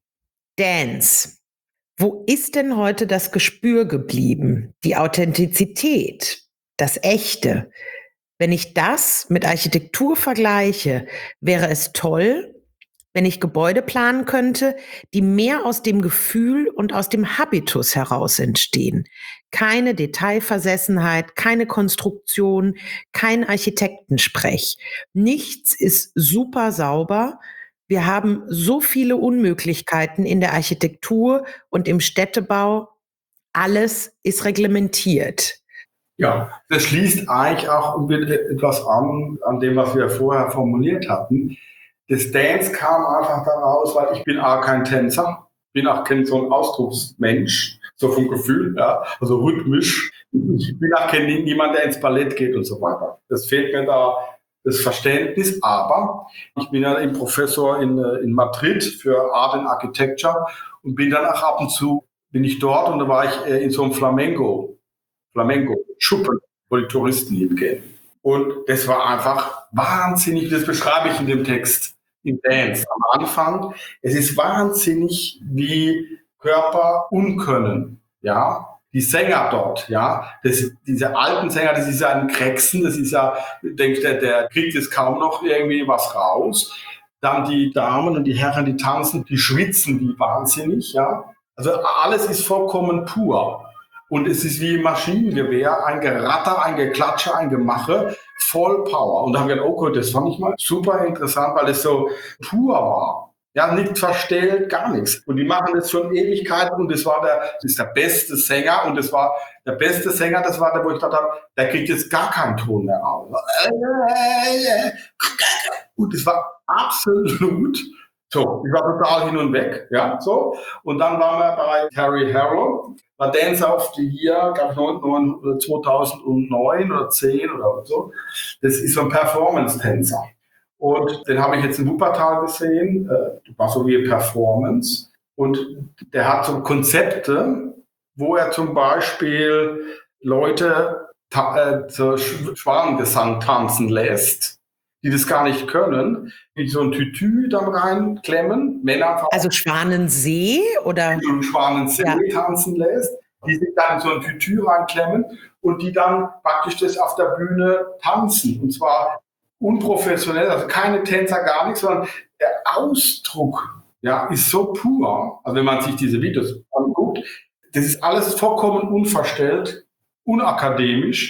Dance. Wo ist denn heute das Gespür geblieben? Die Authentizität, das Echte? Wenn ich das mit Architektur vergleiche, wäre es toll, wenn ich Gebäude planen könnte, die mehr aus dem Gefühl und aus dem Habitus heraus entstehen. Keine Detailversessenheit, keine Konstruktion, kein Architektensprech. Nichts ist super sauber. Wir haben so viele Unmöglichkeiten in der Architektur und im Städtebau. Alles ist reglementiert. Ja, das schließt eigentlich auch etwas an, an dem, was wir vorher formuliert hatten. Das Dance kam einfach daraus, weil ich bin auch kein Tänzer, bin auch kein so ein Ausdrucksmensch, so vom Gefühl, ja, also rhythmisch. Ich bin auch kein niemand, der ins Ballett geht und so weiter. Das fehlt mir da. Das Verständnis, aber ich bin ja ein Professor in, in Madrid für Art and Architecture und bin dann auch ab und zu, bin ich dort und da war ich in so einem Flamenco, Flamenco-Schuppen, wo die Touristen hingehen. Und das war einfach wahnsinnig, das beschreibe ich in dem Text, im Dance am Anfang. Es ist wahnsinnig, wie Körper unkönnen, ja. Die Sänger dort, ja, das, diese alten Sänger, das ist ja ein Krächzen, das ist ja, denkt der, der kriegt jetzt kaum noch irgendwie was raus. Dann die Damen und die Herren, die tanzen, die schwitzen wie wahnsinnig, ja. Also alles ist vollkommen pur. Und es ist wie Maschinengewehr, ein Geratter, ein Geklatsche, ein Gemache, voll Power. Und da haben wir gedacht, oh Gott, das fand ich mal super interessant, weil es so pur war. Ja, nichts verstellt, gar nichts. Und die machen das schon Ewigkeiten und das war der, das ist der beste Sänger und das war der beste Sänger, das war der, wo ich gedacht habe, der kriegt jetzt gar keinen Ton mehr raus. Und das war absolut so. Ich war total hin und weg, ja, so. Und dann waren wir bei Terry Harrow, war Dance of the Year, glaube ich, zweitausendneun oder zehn oder so. Das ist so ein Performance-Tänzer. Und den habe ich jetzt in Wuppertal gesehen, äh, war so wie Performance. Und der hat so Konzepte, wo er zum Beispiel Leute ta- äh, so Schwanengesang tanzen lässt, die das gar nicht können, die so ein Tütü dann reinklemmen. Männer, also Schwanensee oder? Die so einen Schwanensee ja. tanzen lässt, die sich dann in so ein Tütü reinklemmen und die dann praktisch das auf der Bühne tanzen. Und zwar unprofessionell, also keine Tänzer, gar nichts, sondern der Ausdruck, ja, ist so pur. Also wenn man sich diese Videos anguckt, das ist alles vollkommen unverstellt, unakademisch.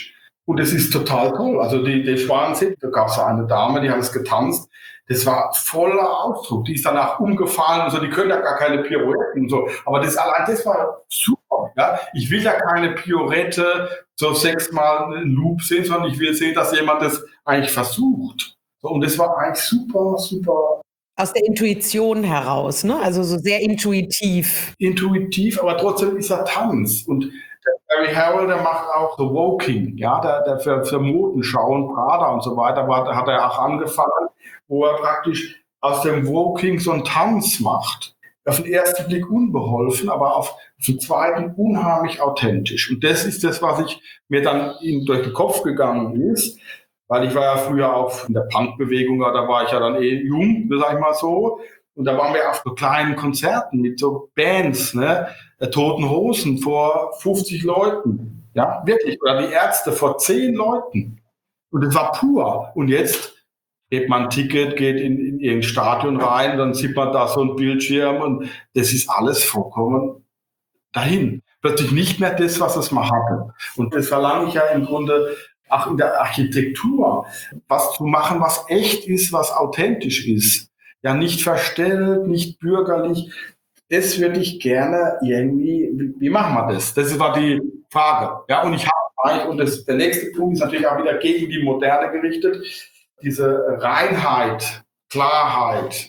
Und es ist total toll. Also die, die Schwanensee, da gab es eine Dame, die hat es getanzt. Das war voller Ausdruck. Die ist danach umgefallen und so. Die können ja gar keine Pirouetten und so. Aber das allein, das war super. Ja? Ich will ja keine Pirouette so sechsmal einen Loop sehen, sondern ich will sehen, dass jemand das eigentlich versucht. So, und das war eigentlich super, super. Aus der Intuition heraus, ne? Also so sehr intuitiv. Intuitiv, aber trotzdem ist er Tanz. Und der Barry Harrell, der macht auch The Woking, ja, der, der für, für Modenschau und Prada und so weiter, war, hat er auch angefangen, wo er praktisch aus dem Woking so einen Tanz macht. Auf den ersten Blick unbeholfen, aber auf den zweiten unheimlich authentisch. Und das ist das, was ich mir dann ihm durch den Kopf gegangen ist. Weil ich war ja früher auch in der Punk-Bewegung, da war ich ja dann eh jung, sag ich mal so. Und da waren wir auf so kleinen Konzerten mit so Bands, ne? Der Toten Hosen vor fünfzig Leuten. Ja, wirklich. Oder die Ärzte vor zehn Leuten. Und das war pur. Und jetzt geht man ein Ticket, geht in, in irgendein Stadion rein, dann sieht man da so einen Bildschirm und das ist alles vollkommen dahin. Plötzlich nicht mehr das, was es mal hatte. Und das verlange ich ja im Grunde auch in der Architektur, was zu machen, was echt ist, was authentisch ist. Ja, nicht verstellt, nicht bürgerlich. Das würde ich gerne irgendwie, wie, wie machen wir das? Das war die Frage. Ja, und ich habe, und das, der nächste Punkt ist natürlich auch wieder gegen die Moderne gerichtet, diese Reinheit, Klarheit,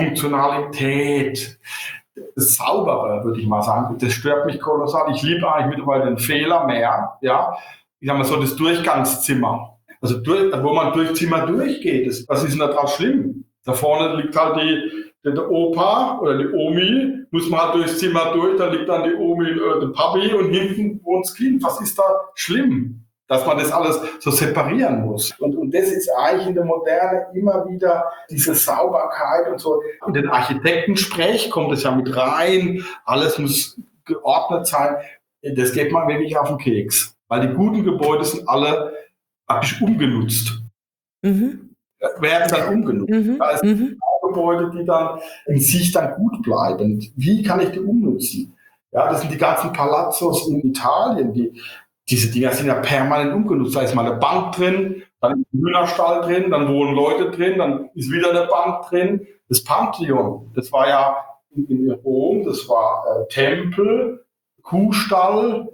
Funktionalität, das Saubere, würde ich mal sagen, das stört mich kolossal. Ich liebe eigentlich mittlerweile den Fehler mehr, ja. Ich sag mal so, das Durchgangszimmer. Also, durch, wo man durch Zimmer durchgeht. Das, was ist denn da drauf schlimm? Da vorne liegt halt die, der, der Opa oder die Omi, muss man halt durchs Zimmer durch, da liegt dann die Omi, äh, der Papi und hinten wohnt das Kind. Was ist da schlimm? Dass man das alles so separieren muss. Und, und das ist eigentlich in der Moderne immer wieder diese Sauberkeit und so. In den Architektensprech kommt es ja mit rein. Alles muss geordnet sein. Das geht man wirklich auf den Keks. Weil die guten Gebäude sind alle praktisch umgenutzt. Mhm. Werden dann umgenutzt. Mhm. Da sind mhm. Gebäude, die dann in sich dann gut bleiben. Wie kann ich die umnutzen? Ja, das sind die ganzen Palazzos in Italien, die Diese Dinger sind ja permanent umgenutzt. Da ist mal eine Bank drin, dann ist ein Hühnerstall drin, dann wohnen Leute drin, dann ist wieder eine Bank drin. Das Pantheon, das war ja in, in Rom, das war äh, Tempel, Kuhstall,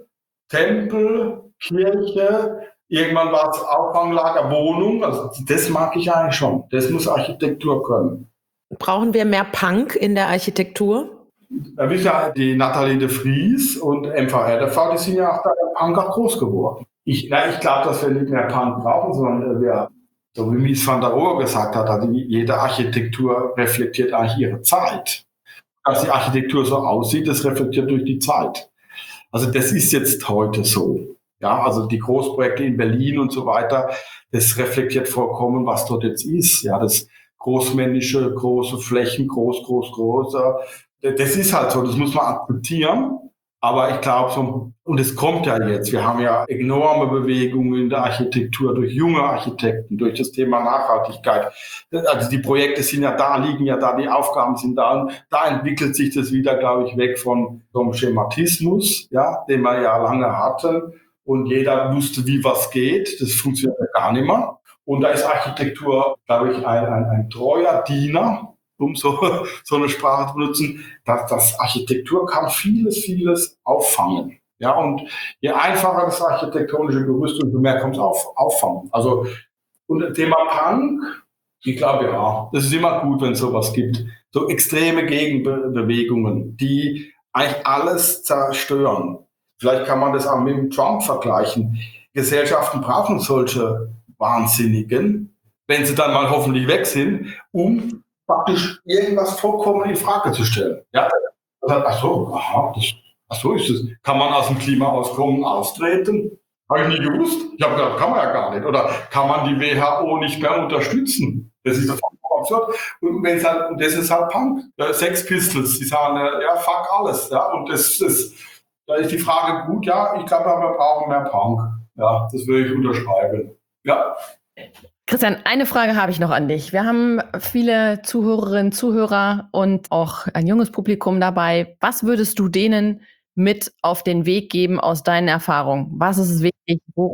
Tempel, Kirche, irgendwann war es Auffanglager, Wohnung. Also das mag ich eigentlich schon. Das muss Architektur können. Brauchen wir mehr Punk in der Architektur? Da wisst ja, die Nathalie de Vries und M V R T V, die sind ja auch da im Punk auch groß geworden. Ich, ich glaube, dass wir nicht mehr Punk brauchen, sondern wir, so wie Mies van der Rohe gesagt hat, also jede Architektur reflektiert eigentlich ihre Zeit. Dass die Architektur so aussieht, das reflektiert durch die Zeit. Also das ist jetzt heute so. Ja, also die Großprojekte in Berlin und so weiter, das reflektiert vollkommen, was dort jetzt ist. Ja, das großmännische, große Flächen, groß, groß, groß. Das ist halt so, das muss man akzeptieren. Aber ich glaube, so, und es kommt ja jetzt, wir haben ja enorme Bewegungen in der Architektur durch junge Architekten, durch das Thema Nachhaltigkeit. Also die Projekte sind ja da, liegen ja da, die Aufgaben sind da. Und da entwickelt sich das wieder, glaube ich, weg von so einem Schematismus, ja, den wir ja lange hatten. Und jeder wusste, wie was geht. Das funktioniert ja gar nicht mehr. Und da ist Architektur, glaube ich, ein, ein, ein treuer Diener, um so, so eine Sprache zu benutzen, dass das Architektur kann vieles, vieles auffangen. Ja, und je einfacher das architektonische Gerüst, umso mehr kommt es auf, auffangen. Also, und das Thema Punk, ich glaube ja, das ist immer gut, wenn es sowas gibt. So extreme Gegenbewegungen, die eigentlich alles zerstören. Vielleicht kann man das auch mit dem Trump vergleichen. Gesellschaften brauchen solche Wahnsinnigen, wenn sie dann mal hoffentlich weg sind, um praktisch irgendwas vollkommen in Frage zu stellen. Ja, ach so, aha, das, ach so ist es. Kann man aus dem Klimaabkommen austreten? Habe ich nie gewusst. Ich habe gedacht, kann man ja gar nicht. Oder kann man die W H O nicht mehr unterstützen? Das ist doch vollkommen absurd. Und wenn es halt, und das ist halt Punk. Ja, Sex Pistols, die sagen, ja, fuck alles. Ja, und das ist, da ist die Frage gut, ja, ich glaube, wir brauchen mehr Punk. Ja, das würde ich unterschreiben. Ja. Christian, eine Frage habe ich noch an dich. Wir haben viele Zuhörerinnen, Zuhörer und auch ein junges Publikum dabei. Was würdest du denen mit auf den Weg geben aus deinen Erfahrungen? Was ist wichtig? Worauf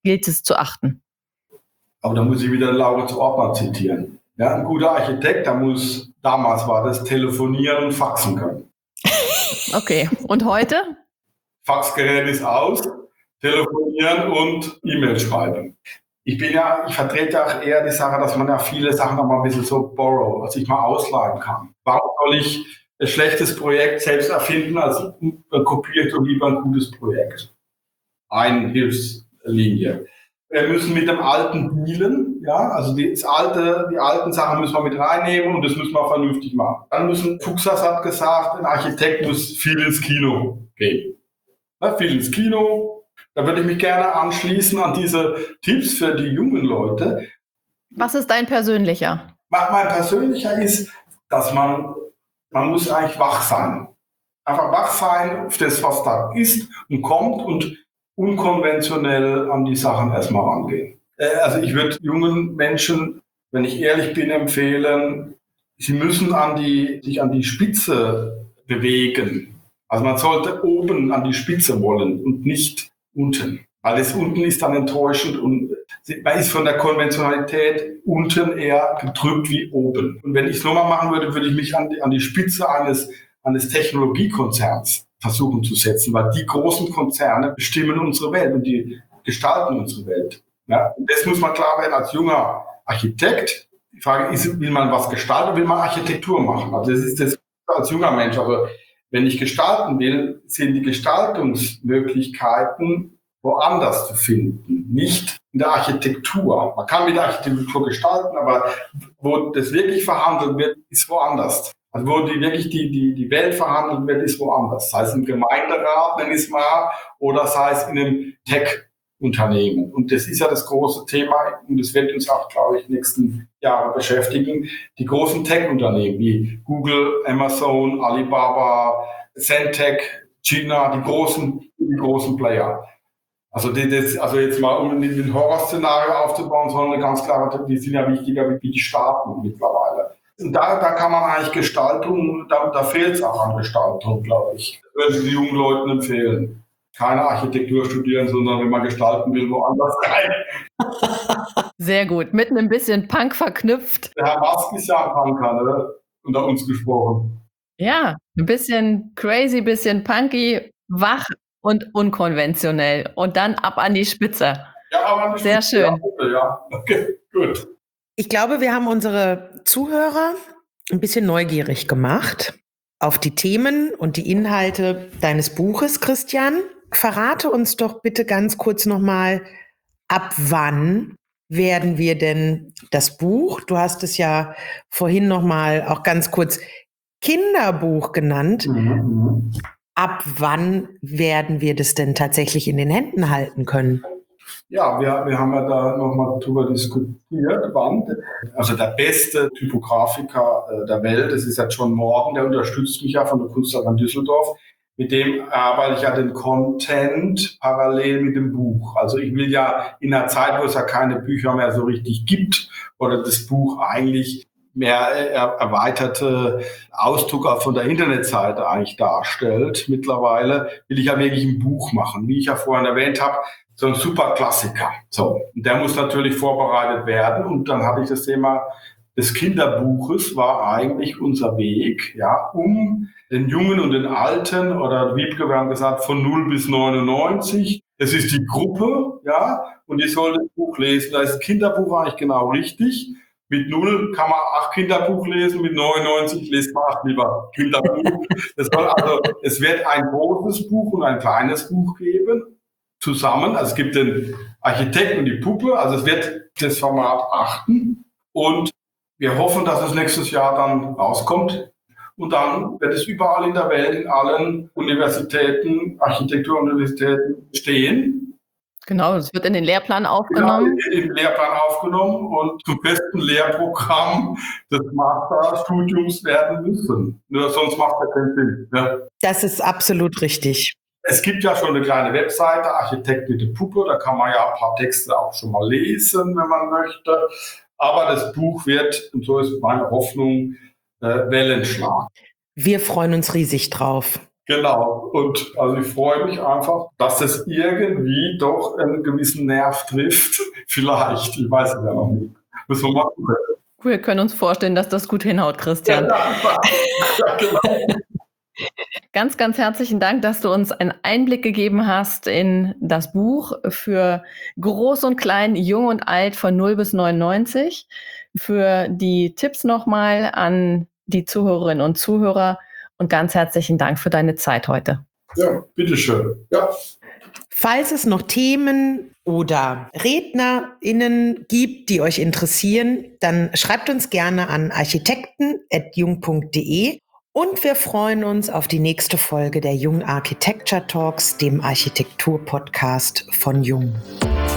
gilt es zu achten? Aber da muss ich wieder Laura zu Ortmann zitieren. Ja, ein guter Architekt, der muss, damals war das, telefonieren und faxen können. Okay, und heute? Faxgerät ist aus, telefonieren und E-Mail schreiben. Ich bin ja, ich vertrete auch eher die Sache, dass man ja viele Sachen noch mal ein bisschen so borrow, was ich mal ausleihen kann. Warum soll ich ein schlechtes Projekt selbst erfinden, als kopiere ich doch lieber ein gutes Projekt? Eine Hilfslinie. Wir müssen mit dem Alten dealen, ja, also das alte, die alten Sachen müssen wir mit reinnehmen und das müssen wir vernünftig machen. Dann müssen, Fuchsas hat gesagt, ein Architekt muss viel ins Kino gehen. Ja, viel ins Kino. Da würde ich mich gerne anschließen an diese Tipps für die jungen Leute. Was ist dein persönlicher? Mein persönlicher ist, dass man, man muss eigentlich wach sein. Einfach wach sein auf das, was da ist und kommt und unkonventionell an die Sachen erstmal rangehen. Also ich würde jungen Menschen, wenn ich ehrlich bin, empfehlen, sie müssen an die, sich an die Spitze bewegen. Also man sollte oben an die Spitze wollen und nicht unten. Weil das unten ist dann enttäuschend und man ist von der Konventionalität unten eher gedrückt wie oben. Und wenn ich es nochmal machen würde, würde ich mich an die, an die Spitze eines, eines Technologiekonzerns versuchen zu setzen, weil die großen Konzerne bestimmen unsere Welt und die gestalten unsere Welt. Ja? Und das muss man klar werden als junger Architekt. Die Frage ist, will man was gestalten oder will man Architektur machen? Also das ist das als junger Mensch. Also wenn ich gestalten will, sind die Gestaltungsmöglichkeiten woanders zu finden, nicht in der Architektur. Man kann mit der Architektur gestalten, aber wo das wirklich verhandelt wird, ist woanders. Also wo die wirklich die, die, die Welt verhandelt wird, ist woanders. Sei es im Gemeinderat, nenn ich es mal, oder sei es in einem Tech-Unternehmen. Und das ist ja das große Thema und das wird uns auch, glaube ich, in den nächsten Jahren beschäftigen. Die großen Tech-Unternehmen wie Google, Amazon, Alibaba, Centec, China, die großen, die großen Player. Also, die, das, also jetzt mal, um ein Horrorszenario aufzubauen, sondern ganz klar, die sind ja wichtiger wie die Staaten mittlerweile. Und da, da kann man eigentlich Gestaltung, da, da fehlt es auch an Gestaltung, glaube ich. Das würde ich den jungen Leuten empfehlen. Keine Architektur studieren, sondern wenn man gestalten will, woanders rein. Sehr gut, mit einem bisschen Punk verknüpft. Der Herr Musk ist ja ein Punker, ne? Unter uns gesprochen. Ja, ein bisschen crazy, bisschen punky, wach und unkonventionell. Und dann ab an die Spitze. Ja, aber an die Sehr Spitze, schön. Ja, ja. Okay, gut. Ich glaube, wir haben unsere Zuhörer ein bisschen neugierig gemacht auf die Themen und die Inhalte deines Buches, Christian. Verrate uns doch bitte ganz kurz nochmal, ab wann werden wir denn das Buch, du hast es ja vorhin nochmal auch ganz kurz Kinderbuch genannt, Mhm. ab wann werden wir das denn tatsächlich in den Händen halten können? Ja, wir, wir haben ja da nochmal drüber diskutiert, wann. Also der beste Typografiker äh, der Welt, das ist ja John Morgan, der unterstützt mich ja von der Kunstakademie Düsseldorf. Mit dem arbeite ich ja den Content parallel mit dem Buch. Also ich will ja in einer Zeit, wo es ja keine Bücher mehr so richtig gibt oder das Buch eigentlich mehr erweiterte Ausdruck von der Internetseite eigentlich darstellt. Mittlerweile will ich ja wirklich ein Buch machen, wie ich ja vorhin erwähnt habe. So ein super Klassiker. So. Und der muss natürlich vorbereitet werden. Und dann hatte ich das Thema des Kinderbuches war eigentlich unser Weg, ja, um den Jungen und den Alten oder Wiebke, wir haben gesagt, von null bis neunundneunzig. Es ist die Gruppe, ja, und die sollen das Buch lesen. Da ist ein Kinderbuch eigentlich genau richtig. Mit null kann man acht Kinderbuch lesen, mit neunundneunzig liest man acht lieber Kinderbuch. Das soll also, es wird ein großes Buch und ein kleines Buch geben. Zusammen. Also es gibt den Architekten und die Puppe, also es wird das Format achten und wir hoffen, dass es nächstes Jahr dann rauskommt und dann wird es überall in der Welt, in allen Universitäten, Architekturuniversitäten stehen. Genau, es wird in den Lehrplan aufgenommen. Genau, in den Lehrplan aufgenommen und zum besten Lehrprogramm des Masterstudiums werden müssen. Nur sonst macht das keinen Sinn. Ja. Das ist absolut richtig. Es gibt ja schon eine kleine Webseite, Architekt mit der Puppe, da kann man ja ein paar Texte auch schon mal lesen, wenn man möchte. Aber das Buch wird, und so ist meine Hoffnung, äh, Wellen schlagen. Wir freuen uns riesig drauf. Genau. Und also ich freue mich einfach, dass das irgendwie doch einen gewissen Nerv trifft. Vielleicht, ich weiß es ja noch nicht. Müssen wir mal gucken. Wir können uns vorstellen, dass das gut hinhaut, Christian. Ja, ja, genau. Ganz, ganz herzlichen Dank, dass du uns einen Einblick gegeben hast in das Buch für Groß und Klein, Jung und Alt von null bis neunundneunzig. Für die Tipps nochmal an die Zuhörerinnen und Zuhörer und ganz herzlichen Dank für deine Zeit heute. Ja, bitteschön. Ja. Falls es noch Themen oder RednerInnen gibt, die euch interessieren, dann schreibt uns gerne an architekten at jung punkt de und wir freuen uns auf die nächste Folge der Jung Architecture Talks, dem Architektur-Podcast von Jung.